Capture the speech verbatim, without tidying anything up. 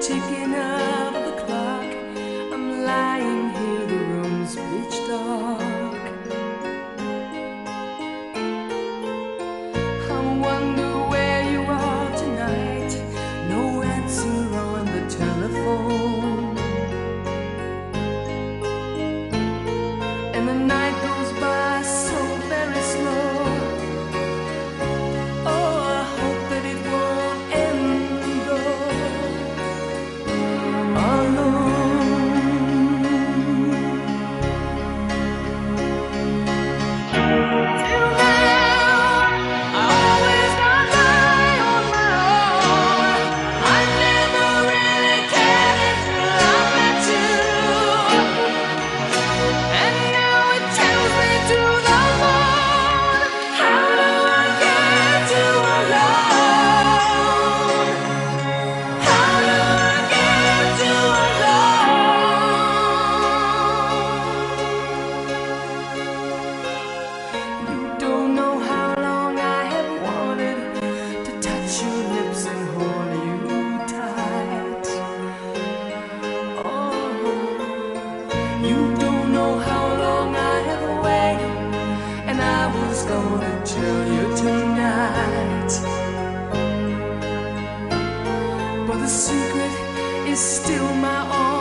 ticking of the clock. I'm lying here, the room's pitch dark. I wonder where you are tonight. No answer on the telephone, and the night goes by so very slow. Oh, I hope that it won't end though alone. Till now, I always got by on my own. I never really cared until I met you, and now it tells me to the moon. How do I get you alone? How do I get you alone? You don't know how long I have wanted to touch your lips and hold you tight. Oh, you don't know how long I have waited, and I was gonna tell you tonight. But the secret is still my own.